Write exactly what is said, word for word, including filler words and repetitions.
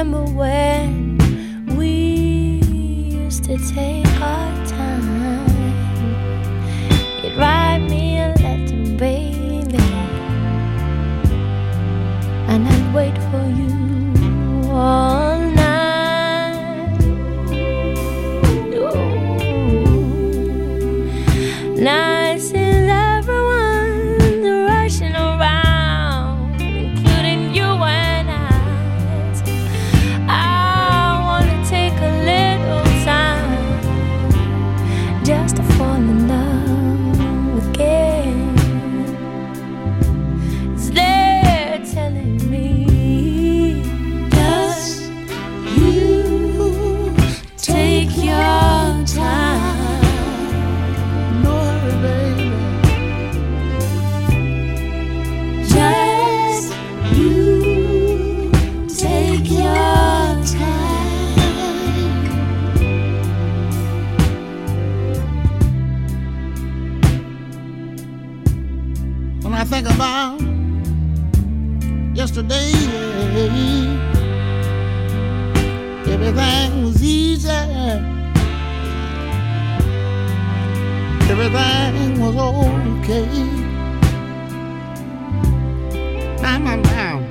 remember when we used to take our time. You'd write me a letter, baby, and I'd wait for you all night. Ooh. Now I see everyone's rushing around, including you and I. I wanna take a little time just to fall in love again. Is they're telling me, just you take your time. No hurry, baby. Just you take your time. When I think about yesterday, everything was easy. Everything was okay. Now, now, now.